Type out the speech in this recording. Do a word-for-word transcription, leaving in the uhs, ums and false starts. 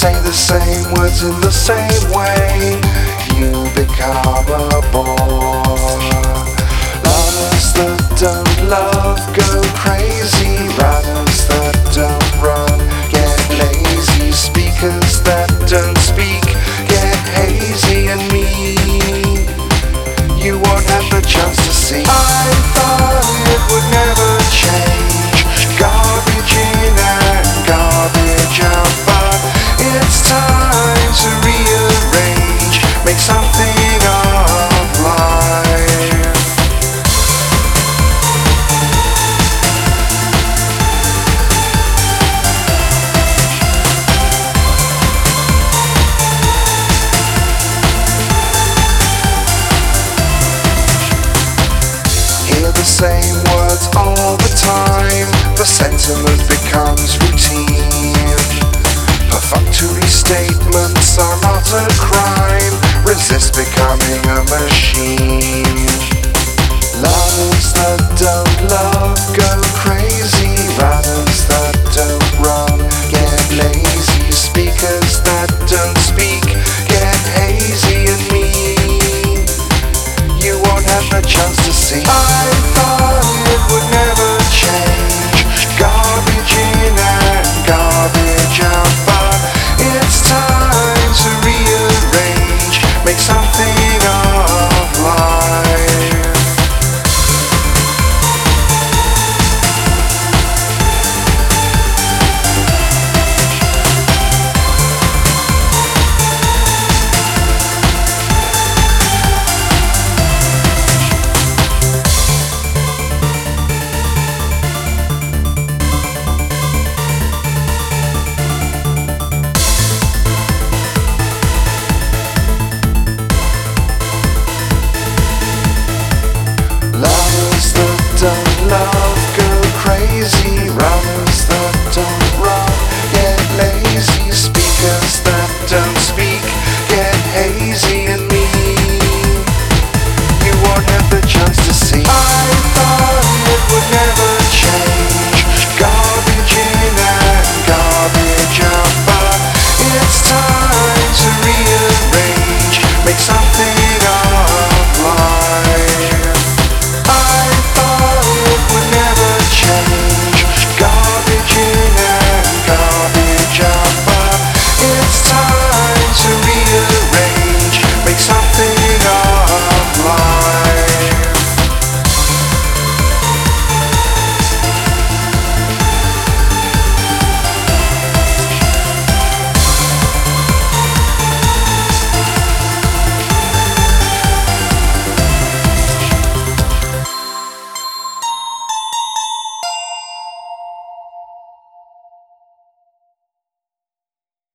say the same words in the same way, you become a bore. Lovers that don't love go crazy, runners that don't run get lazy, speakers that don't speak get hazy, and me you won't have the chance to see. I thought it would never change, garbage in and garbage out, but it's time to rearrange, make something of life. Hear the same words all the time, the sentiment becomes routine. Perfunctory statements are not a crime, resist becoming a machine. Lovers that don't love go crazy,